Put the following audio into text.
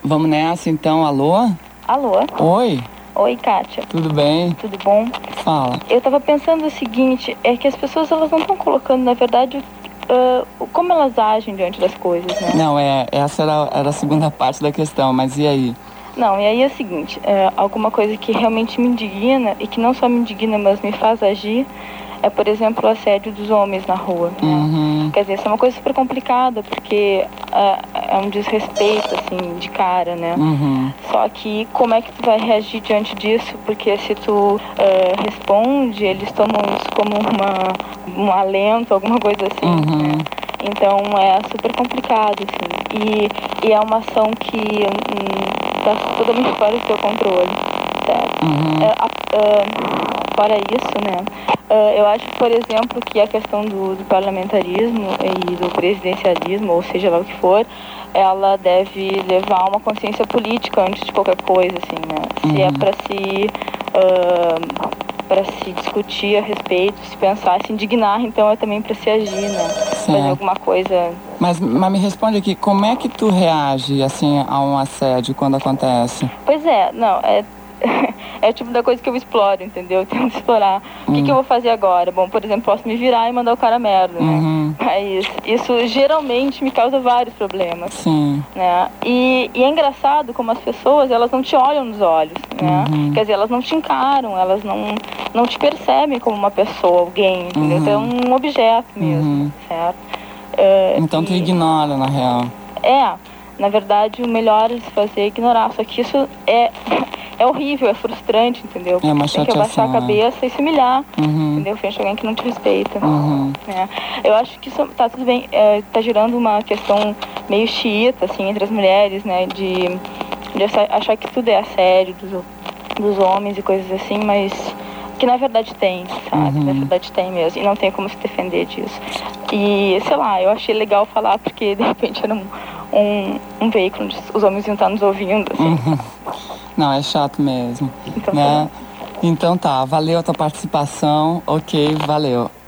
Vamos nessa então, alô? Alô? Oi, Oi, Kátia. tudo bem? Tudo bom? Fala. Eu tava pensando o seguinte, é que as pessoas elas não estão colocando, na verdade, como elas agem diante das coisas, né? Não, essa era a segunda parte da questão, mas e aí? Não, e aí é o seguinte, alguma coisa que realmente me indigna, e que não só me indigna, mas me faz agir, é, por exemplo, o assédio dos homens na rua, né? Uhum. Quer dizer, isso é uma coisa super complicada, porque é um desrespeito, assim, de cara, né? Uhum. Só que como é que tu vai reagir diante disso? Porque se tu responde, eles tomam isso como um alento, alguma coisa assim, Uhum. né? Então é super complicado, assim. E é uma ação que está totalmente fora do teu controle, certo? Uhum. Fora isso, né? Eu acho, por exemplo, que a questão do parlamentarismo e do presidencialismo, ou seja lá o que for, ela deve levar uma consciência política antes de qualquer coisa, assim, né? Se é para se discutir a respeito, se pensar, se indignar, então é também para se agir, né? Fazer alguma coisa. Mas me responde aqui, como é que tu reage, assim, a um assédio quando acontece? Pois é, não, é o tipo da coisa que eu exploro, entendeu? Eu tenho que explorar. O que eu vou fazer agora? Bom, por exemplo, posso me virar e mandar o cara merda, né? Mas isso geralmente me causa vários problemas. Sim. Né? E é engraçado como as pessoas, elas não te olham nos olhos, né? Quer dizer, elas não te encaram, elas não te percebem como uma pessoa, alguém, entendeu? Então é um objeto mesmo, certo? Então tu ignora, na real. Na verdade, o melhor a se fazer é ignorar. Só que isso é horrível, é frustrante, entendeu? É uma Tem que abaixar a cabeça e se humilhar, entendeu? Frente a alguém que não te respeita. Né? Eu acho que isso tá tudo bem, tá gerando uma questão meio xiita, assim, entre as mulheres, né? De achar que tudo é assédio dos homens e coisas assim, mas que na verdade tem, sabe? Na verdade tem mesmo, e não tem como se defender disso. E, sei lá, eu achei legal falar porque de repente era um veículo onde os homens iam estar nos ouvindo, assim. Não, é chato mesmo, Então, né? Então tá, valeu a tua participação, ok, valeu.